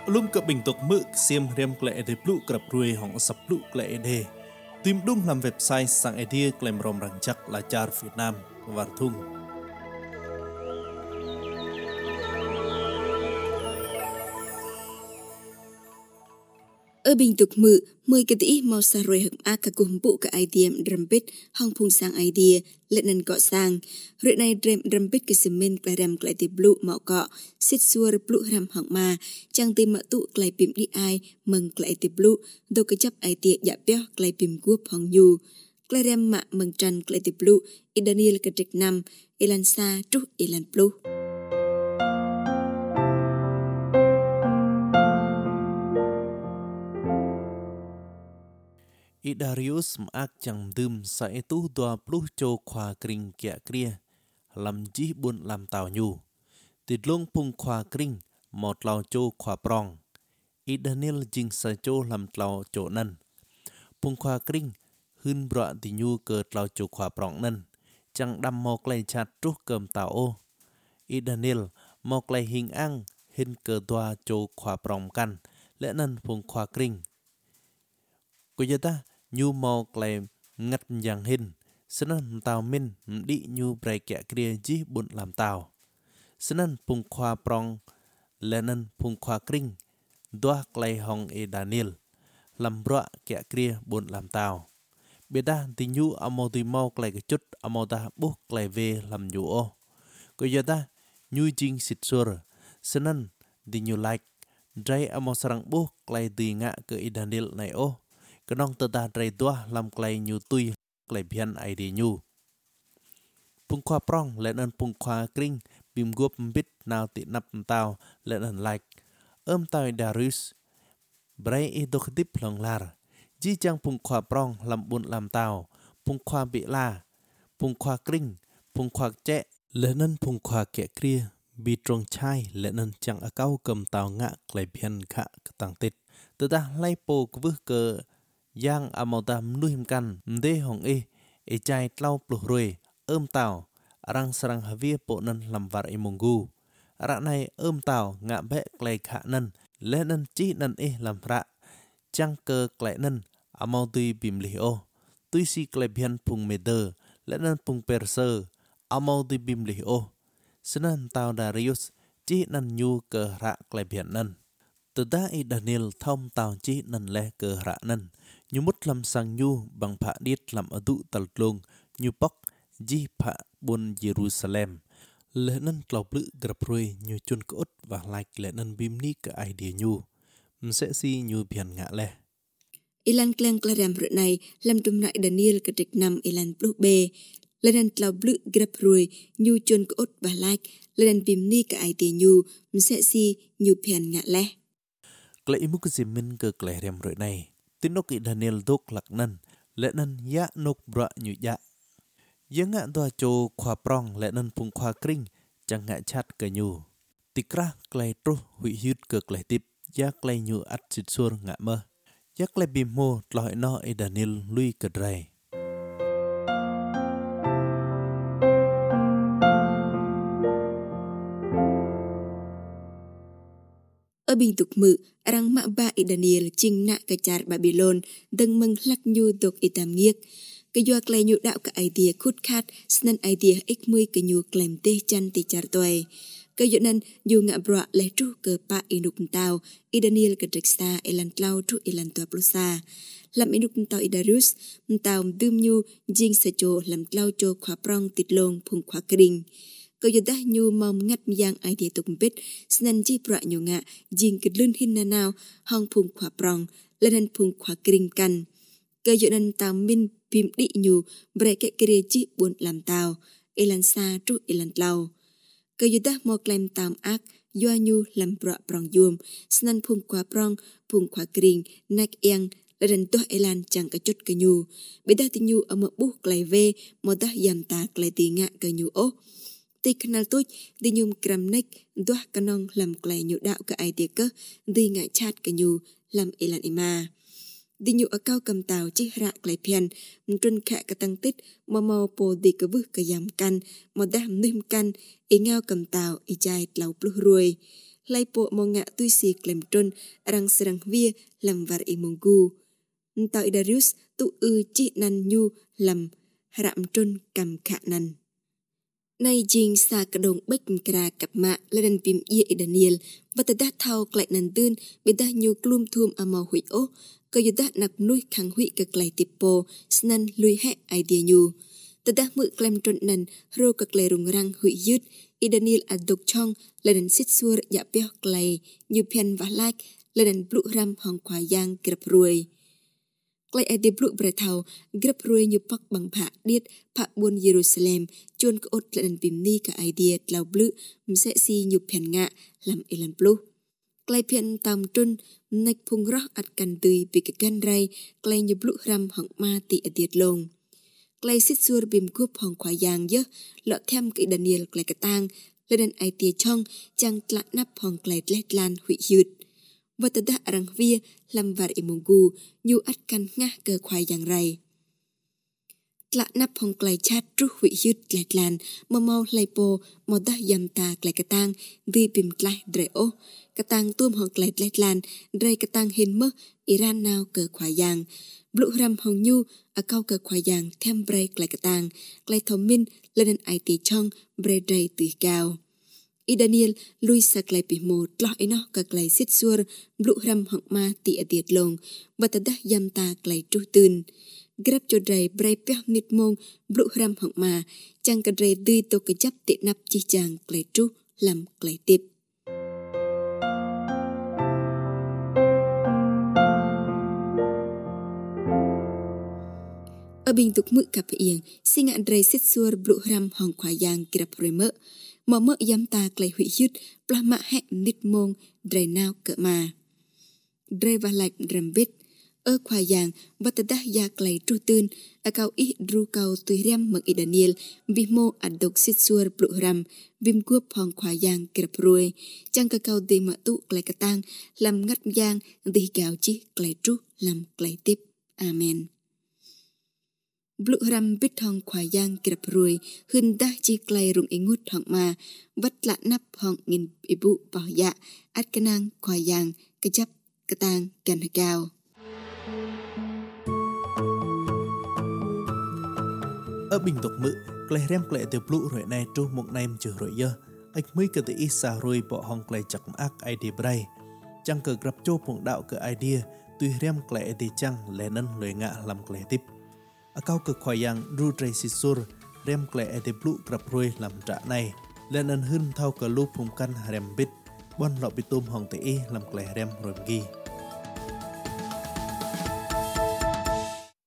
Lum cập bình tục mực xiêm riêng lệ để blu cập ruồi hỏng sập blu lệ đề. Tìm đúng làm website sang idea claim rom răng chắc là char Việt Nam và thung. Ở bình tục mự, 10 cái tí mau xa rồi hẳn ác cả cùng bộ cả idea rầm bít hong phung sang idea lệ nền cọ sang. Rồi này rầm bít cái semen cái rầm cái tí blue mạo cọ, xích xua blue rầm hẳn mà, chẳng tìm mạ tụ cái bìm đi ai mừng cái tí blue, đâu cái chấp idea dạ béo cái bìm guốc hong yu. Cái rầm mạ mừng trần cái tí blue, i Daniel cái trịch năm, ilan sa trúc ilan blue. Idarius mak chẳng đơm sai tu doa plus cho khoa kring kia kia làm chí buôn làm tàu nhu tịt lông pung khoa kring một lào cho khoa prong Daniel jing sa cho làm lào cho nân pung khoa kring hưn bọa thì nhu cờ lào cho khoa prong nân chẳng đâm một lấy chặt trúc cầm tàu ô Daniel một lấy hình ăn hình cờ doa cho khoa prong căn lẽ nân pung khoa kring cô giờ ta nhu mò clay ngắt yang hin senen tàu min đi nhu bray kẹ kia chí bún làm tàu senen pung khoa prong lenen pung khoa kring doa clay hong e Daniel làm bọa kẹ kia bún làm tàu biết ta thì nhu amo thì mau clay cái chút amo ta bút clay về làm nhu ô cô giờ ta nhu jing sit sur senen thì nhu like dray amo sarang bút clay thì ngạ ke Daniel này ô cái nong tơ ta trai tua làm clay nhu tui clay bian ai đi nhu pung khoa prong lệ nên pung khoa kring bim guop bít nào tị nắp tao lệ nên like tao Darius bray e độc tiếp lòng lar ji chang pung khoa prong làm bún làm tao pung khoa bị la pung khoa kring pung khoa chẹ lệ nên pung khoa kẹ kia bị trong chai lệ nên chẳng ở cao cầm tao ngạ clay bian khạ tăng tít tơ ta lay po vư cơ yang amotam nuhim kan mde hong e chai tlau pluh rui tao rang sarang havia po nan lam var e mungu ra này tao ngạ bẹ clay khả nan lẽ nan chi nan làm ra chăng cơ clay nan amotui bim lio tui si clay bian pung meder lẽ nan pung perser amotui bim lio senan tao Darius chi nan nhu cơ ra clay bian nan từ da e Daniel thom tao chi nan le cơ ra nan nhu mút làm sang nhu bằng phạ điết làm ở tụ tàu lông nhu bóc di phạ buôn Jerusalem lệ nân tàu lự gặp rồi nhu chôn cốt và like lệ nân bim ni cả idea nhu sẽ si nhu biển ngạ lệ Ilan klang klaram rượt này làm trùm lại Daniel cái trịch năm Ilan blue bê lên nân tàu lự gặp rồi nhu chôn cốt và like lên nân bim ni cả idea nhu sẽ si nhu biển ngạ lệ cái ý mục gì mình cơ cái rèm rồi này tin nốc Daniel đốt lạc nân lệ nân ya nốc bọa như ya yang ngạ toa cho khoa prong lệ nân pung khoa kring chẳng ngạ chat cơ nhu tikra clay tro hủy hút cơ clay tip ya clay nhu at sit sur ngạ mơ ya clay bim mo loi no Daniel lui cơ dray ở bình tục mự răng mạ ba Daniel chinh nạ cả char Babylon đừng mừng lắc nhu tục itam nghiêc cái doa clay nhu đạo cả idea khút khát snen idea x10 cái nhu claim tê chan tê char toy cái dụ nên dù ngạ bọa lấy tru cơ pa inuk tao Daniel cái trịch sa elan tlau tru elan toa plusa làm inuk tao Darius tao đơm nhu jing sa cho làm tlau cho khóa prong tịt lông phung khóa kring câu giờ ta nhu mong ngắt giang ai thì tục biết snen chi bọa nhu ngạ jing cái lươn hin na nào hong phung khóa prong lên phung khóa kring căn câu giờ nên tao min bim đi nhu bray cái kia chi buồn làm tao elan sa tru elan tlau câu giờ ta một claim tam ác doa nhu làm bọa prong yum snen phung khóa kring nak yang lên toa elan chẳng cả chút cái nhu bây ta thì nhu ở một bút clay về một ta yam ta clay tì ngạ cái nhu ô tì canal tôi đi nhung kram nek doa kanong làm clay nhu đạo cái ai tiệt cơ đi ngại chat cái nhu làm elan ima đi nhu ở cao cầm tàu chi ra clay pian trôn khạ cái tăng tích mau po đi cái bước cái yam căn một đám nim căn ý ngao cầm tàu ý chai tàu plus ruồi lai po mong ngạ tui si klem trôn răng serang vía làm var i mong gu. Tại Darius tu chi nan nhu làm rạm trôn cầm khả nan. Nay jing sa ka dong bách kra cặp mạ lên pim ia Daniel và ta đát thao lại nàn tương bị ta nhiều klum thum amau hui ô cơ yu đát nặc nuôi khang hui ka lại tipo snan lui hẹ idea nhu ta đát mự klem trôn nan ro ka lại rung rang hui yut Daniel adok chong lên sit sur ya peo lại như pen và like lên blue ram hong khoa yang grab ruồi. Lại ai điệp lụi bờ thảo, grab ruồi như bắc bằng phạ điết, phạ buôn Jerusalem, chuôn có ốt lại đàn bìm ni cả ai điệp lao blue, sẽ si như phèn ngạ, làm ilan blue. Lại phèn tam trôn, nạch phung rắc ạt cằn tùy bị cái gan ray, lại như blue ram họng ma tị ở điệt lông. Lại xích xuôi bìm cướp hong khoa yang dơ, lọ thêm cái Daniel lại cái tang, lên đàn ai tìa chong, chăng lạ nắp hong lại lét lan hủy hụt. Và ta đã răng vía làm var i mong gu nhu ắt căn ngã cơ khoai yang ray. Lạ nắp hong klai chat tru hủy hụt lẹt lan mà mau lai po mà đã yam ta klai cái tang vi bìm klai dre o cái tang tuom hong klai lẹt lan dre cái tang hin mơ Iran nào cơ khoai yang blue ram hong nhu a cao cơ khoai yang thêm bre klai cái tang klai thom min lên ai ti chong bre dre tùy cao. Daniel lui sa klai pi mo tlo ino ka klai sit sur blue ram hong ma ti adiet long và ta đã yam ta klai tru tun grab cho dray bray peh nit mong blue ram hong ma chang ka dray dui to ka chap ti nap chi chang klai tru làm klai tip. Ở bình tục mự cặp yên sinh ngạn dray sit sur blue ram hong khoa yang grab remer mà mơ yam ta klai hủy hút pla mạ hẹn nít mông dray nào cỡ mà dray và lạch ram bít ở khoa yang và ta đã ya klai tru tun a cao ít ru cao tùy rem mực Daniel vì mô adok sit sur blue ram vim cuop hong khoa yang grab ruồi chăng ka cao đi mạ tụ klai ka tang làm ngắt yang đi cao chi klai tru làm klai tiếp. Amen. Blue ram bít hong khoa yang grab ruồi hưng đa chi klai rung ingut hong ma vắt lạ nắp hong nghìn ibu bảo dạ át cái nang khoa yang cái chấp cái tang gan cao. Ở bình tục mự klai rem klai từ blue rồi này tru một nem chữ rồi dơ ách mới cơ tự ít xa rồi bỏ hong klai chặt ác idea bray chăng cơ grab cho phong đạo cơ idea tùy rem klai thì chăng lẽ nân lời ngạ làm klai tiếp. A cao cực khoai yang ru tray sisur rem klai ete blue grab ruồi làm trả này lên ân hưng thao cờ lu phùng căn rem bít bon lọ bị tôm hong te làm klai rem rồi gi.